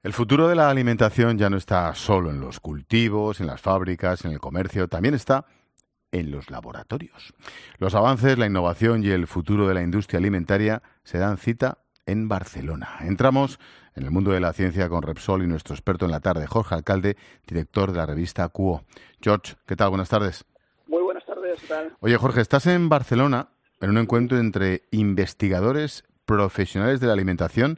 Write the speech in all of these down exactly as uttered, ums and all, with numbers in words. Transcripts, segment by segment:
El futuro de la alimentación ya no está solo en los cultivos, en las fábricas, en el comercio, también está en los laboratorios. Los avances, la innovación y el futuro de la industria alimentaria se dan cita en Barcelona. Entramos en el mundo de la ciencia con Repsol y nuestro experto en la tarde, Jorge Alcalde, director de la revista Quo. George, ¿qué tal? Buenas tardes. Muy buenas tardes, ¿qué tal? Oye, Jorge, estás en Barcelona en un encuentro entre investigadores profesionales de la alimentación.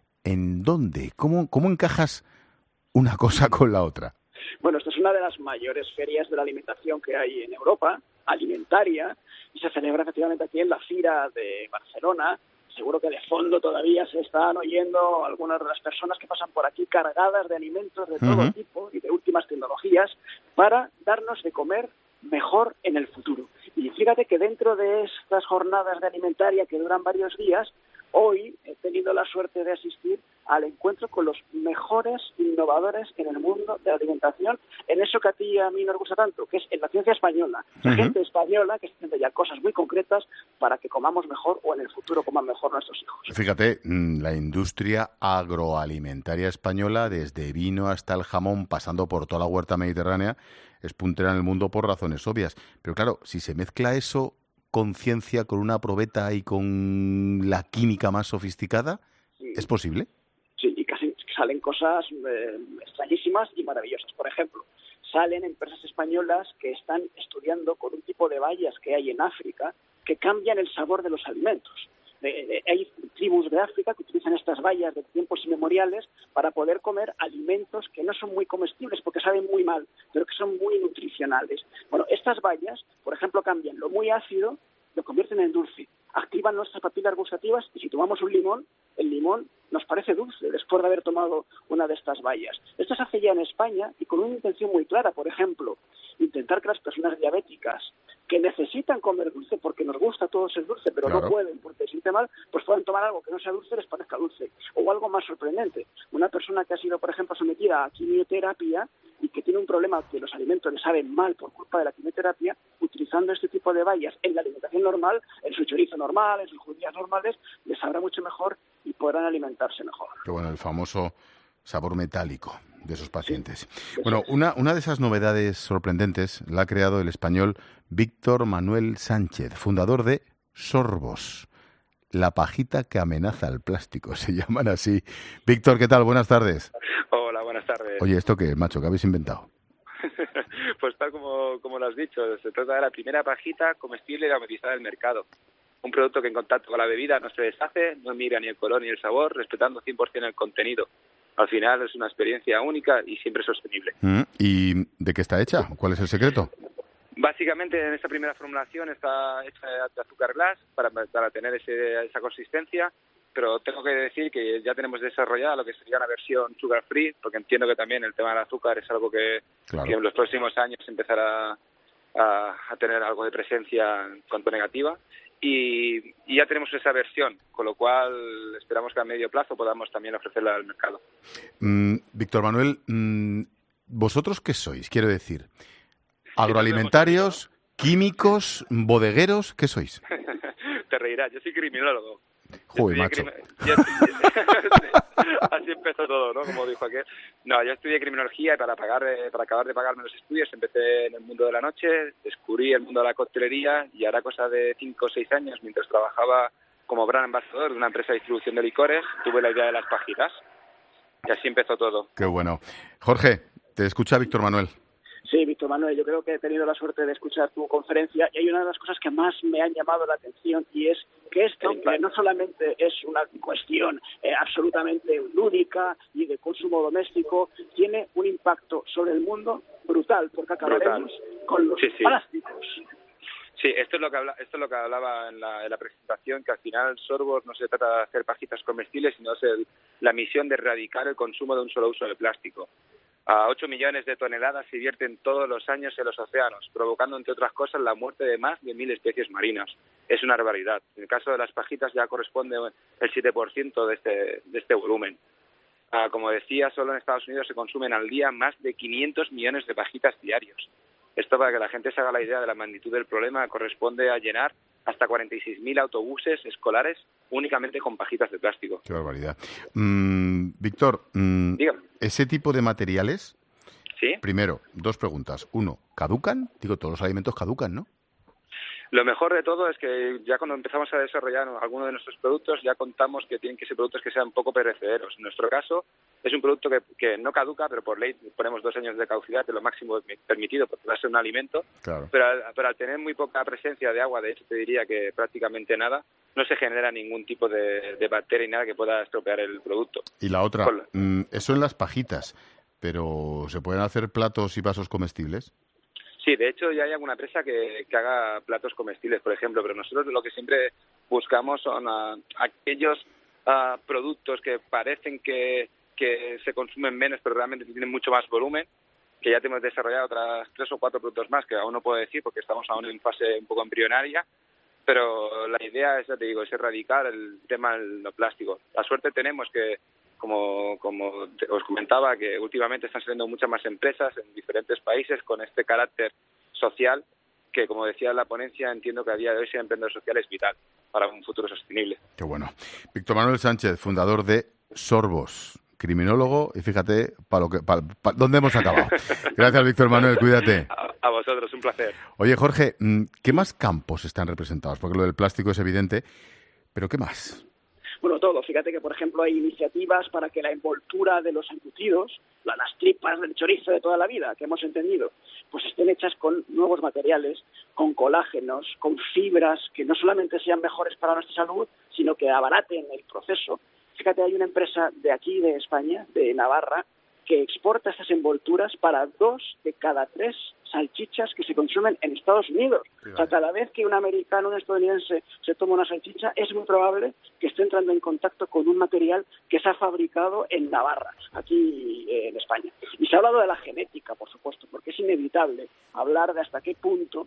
¿En dónde? ¿Cómo, cómo encajas una cosa con la otra? Bueno, esta es una de las mayores ferias de la alimentación que hay en Europa, alimentaria, y se celebra efectivamente aquí en la Fira de Barcelona. Seguro que de fondo todavía se están oyendo algunas de las personas que pasan por aquí cargadas de alimentos de todo Uh-huh. tipo y de últimas tecnologías para darnos de comer mejor en el futuro. Y fíjate que dentro de estas jornadas de alimentaria que duran varios días, hoy he tenido la suerte de asistir al encuentro con los mejores innovadores en el mundo de la alimentación, en eso que a ti y a mí nos gusta tanto, que es en la ciencia española. La Uh-huh. gente española que está haciendo ya cosas muy concretas para que comamos mejor o en el futuro coman mejor nuestros hijos. Fíjate, mm, la industria agroalimentaria española, desde vino hasta el jamón, pasando por toda la huerta mediterránea, es puntera en el mundo por razones obvias. Pero claro, si se mezcla eso con ciencia, con una probeta y con la química más sofisticada, Sí. ¿es posible? Sí, y casi salen cosas eh, extrañísimas y maravillosas. Por ejemplo, salen empresas españolas que están estudiando con un tipo de bayas que hay en África que cambian el sabor de los alimentos. Eh, eh, hay tribus de África que utilizan estas bayas de tiempos inmemoriales para poder comer alimentos que no son muy comestibles porque saben muy mal, pero que son muy nutricionales. Bueno, estas bayas, por ejemplo, cambian lo muy ácido, lo convierten en dulce, activan nuestras papilas gustativas y si tomamos un limón, el limón nos parece dulce después de haber tomado una de estas bayas. Esto se hace ya en España y con una intención muy clara, por ejemplo, intentar que las personas diabéticas que necesitan comer dulce porque nos gusta todo ser dulce, pero Claro. no pueden porque se siente mal, pues puedan tomar algo que no sea dulce y les parezca dulce. O algo más sorprendente, una persona que ha sido, por ejemplo, sometida a quimioterapia y que tiene un problema que los alimentos le saben mal por culpa de la quimioterapia, utilizando este tipo de bayas en la alimentación normal, en su chorizo normal, en sus judías normales, les sabrá mucho mejor y podrán alimentarse mejor. Que bueno, el famoso sabor metálico de esos pacientes. Eso Bueno, es. una, una de esas novedades sorprendentes la ha creado el español Víctor Manuel Sánchez, fundador de Sorbos, la pajita que amenaza al plástico, se llaman así. Víctor, ¿qué tal? Buenas tardes. Hola, buenas tardes. Oye, ¿esto qué es, macho? ¿Qué habéis inventado? Pues tal como, como lo has dicho, se trata de la primera pajita comestible y aromatizada del mercado. Un producto que en contacto con la bebida no se deshace, no migra ni el color ni el sabor, respetando cien por ciento el contenido. Al final es una experiencia única y siempre sostenible. Mm, ¿Y de qué está hecha? ¿Cuál es el secreto? Básicamente en esta primera formulación está hecha de azúcar glass para, para tener ese, esa consistencia, pero tengo que decir que ya tenemos desarrollada lo que sería una versión sugar free, porque entiendo que también el tema del azúcar es algo que, Claro. que en los próximos años empezará a, a tener algo de presencia en cuanto negativa. Y, y ya tenemos esa versión, con lo cual esperamos que a medio plazo podamos también ofrecerla al mercado. Mm, Víctor Manuel, mm, ¿vosotros qué sois? Quiero decir, ¿agroalimentarios, químicos, bodegueros? ¿Qué sois? Te reirás, yo soy criminólogo. Joder, Yo macho. estudié crimi- yo estudié- Así empezó todo, ¿no? Como dijo aquel. No, yo estudié criminología y para pagar, eh, para acabar de pagarme los estudios empecé en el mundo de la noche, descubrí el mundo de la coctelería y ahora cosa de cinco o seis años, mientras trabajaba como brand ambassador de una empresa de distribución de licores, tuve la idea de las pajitas y así empezó todo. Qué bueno. Jorge, te escucha Víctor Manuel. Sí, Víctor Manuel, yo creo que he tenido la suerte de escuchar tu conferencia y hay una de las cosas que más me han llamado la atención y es que esto, que no solamente es una cuestión eh, absolutamente lúdica y de consumo doméstico, tiene un impacto sobre el mundo brutal, porque acabaremos Brutal. con los Sí, sí. plásticos. Sí, esto es lo que habla, esto es lo que hablaba en la, en la presentación, que al final Sorbos no se trata de hacer pajitas comestibles, sino es el, la misión de erradicar el consumo de un solo uso de plástico. A ocho millones de toneladas se vierten todos los años en los océanos, provocando, entre otras cosas, la muerte de más de mil especies marinas. Es una barbaridad. En el caso de las pajitas ya corresponde el siete por ciento de este, de este volumen. Ah, como decía, solo en Estados Unidos se consumen al día más de quinientos millones de pajitas diarios. Esto, para que la gente se haga la idea de la magnitud del problema, corresponde a llenar hasta cuarenta y seis mil autobuses escolares únicamente con pajitas de plástico. Qué barbaridad. Mm, Víctor, mm, Dígame. ese tipo de materiales, ¿Sí? primero, dos preguntas. Uno, ¿caducan? Digo, todos los alimentos caducan, ¿no? Lo mejor de todo es que ya cuando empezamos a desarrollar alguno de nuestros productos ya contamos que tienen que ser productos que sean poco perecederos. En nuestro caso es un producto que, que no caduca, pero por ley ponemos dos años de caducidad, de lo máximo permitido porque va a ser un alimento. Claro. Pero, al, pero al tener muy poca presencia de agua, de hecho te diría que prácticamente nada, no se genera ningún tipo de, de bacteria ni nada que pueda estropear el producto. Y la otra, Con la- mm, eso en las pajitas, pero ¿se pueden hacer platos y vasos comestibles? Sí, de hecho ya hay alguna empresa que, que haga platos comestibles, por ejemplo, pero nosotros lo que siempre buscamos son uh, aquellos uh, productos que parecen que, que se consumen menos, pero realmente tienen mucho más volumen, que ya tenemos desarrollado otras tres o cuatro productos más que aún no puedo decir porque estamos aún en fase un poco embrionaria, pero la idea es, ya te digo, es erradicar el tema del plástico. La suerte tenemos que Como, como te- os comentaba, que últimamente están saliendo muchas más empresas en diferentes países con este carácter social que, como decía en la ponencia, entiendo que a día de hoy ser emprendedor social es vital para un futuro sostenible. Qué bueno. Víctor Manuel Sánchez, fundador de Sorbos, criminólogo, y fíjate para lo que, pa- pa- dónde hemos acabado. Gracias, Víctor Manuel, cuídate. A, a vosotros, un placer. Oye, Jorge, mm, ¿qué más campos están representados? Porque lo del plástico es evidente, pero ¿qué más? Bueno, todo. Fíjate que, por ejemplo, hay iniciativas para que la envoltura de los embutidos, la- las tripas del chorizo de toda la vida, que hemos entendido, pues estén hechas con nuevos materiales, con colágenos, con fibras que no solamente sean mejores para nuestra salud, sino que abaraten el proceso. Fíjate, hay una empresa de aquí, de España, de Navarra, que exporta estas envolturas para dos de cada tres salchichas que se consumen en Estados Unidos. O sea, cada vez que un americano, un estadounidense se toma una salchicha, es muy probable que esté entrando en contacto con un material que se ha fabricado en Navarra, aquí eh, en España. Y se ha hablado de la genética, por supuesto, porque es inevitable hablar de hasta qué punto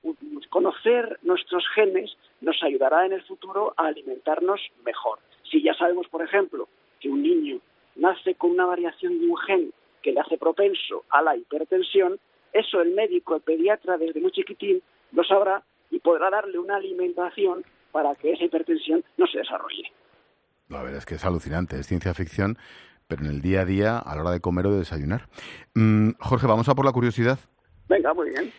conocer nuestros genes nos ayudará en el futuro a alimentarnos mejor. Si ya sabemos, por ejemplo, que un niño nace con una variación de un gen que le hace propenso a la hipertensión, eso el médico, el pediatra, desde muy chiquitín lo sabrá y podrá darle una alimentación para que esa hipertensión no se desarrolle. La verdad es que es alucinante, es ciencia ficción, pero en el día a día, a la hora de comer o de desayunar. Mm, Jorge, vamos a por la curiosidad. Venga, muy bien.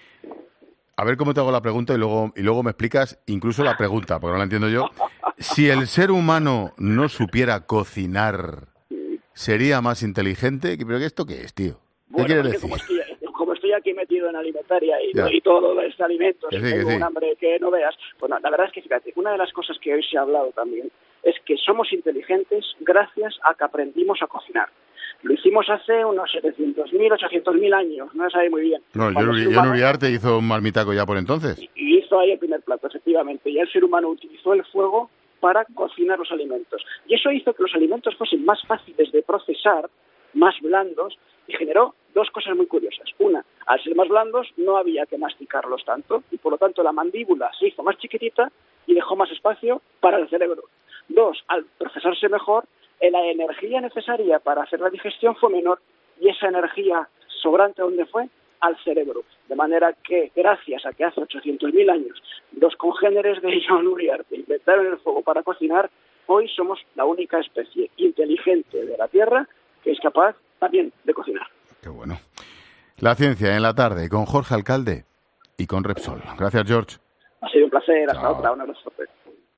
A ver cómo te hago la pregunta y luego, y luego me explicas incluso la pregunta, porque no la entiendo yo. Si el ser humano no supiera cocinar, ¿sería más inteligente? ¿Pero esto qué es, tío? ¿Qué Bueno, quieres porque decir? como estoy, como estoy aquí metido en alimentaria y, Ya. y todo este alimento, Que y sí, que tengo sí. un hambre que no veas, pues no, la verdad es que fíjate, una de las cosas que hoy se ha hablado también es que somos inteligentes gracias a que aprendimos a cocinar. Lo hicimos hace unos setecientos mil, ochocientos mil años, no se sabe muy bien. No, Cuando yo, el ser yo humano- Uriarte hizo un marmitaco ya por entonces. y hizo ahí el primer plato, efectivamente, y el ser humano utilizó el fuego para cocinar los alimentos. Y eso hizo que los alimentos fuesen más fáciles de procesar, más blandos, y generó dos cosas muy curiosas. Una, al ser más blandos no había que masticarlos tanto, y por lo tanto la mandíbula se hizo más chiquitita y dejó más espacio para el cerebro. Dos, al procesarse mejor, eh, la energía necesaria para hacer la digestión fue menor, y esa energía sobrante, ¿dónde fue? Al cerebro. De manera que, gracias a que hace ochocientos mil años los congéneres de John Uriarte inventaron el fuego para cocinar, hoy somos la única especie inteligente de la Tierra que es capaz también de cocinar. Qué bueno. La ciencia en la tarde con Jorge Alcalde y con Repsol. Gracias, George. Ha sido un placer. Hasta Chao. otra. Un abrazo fuerte.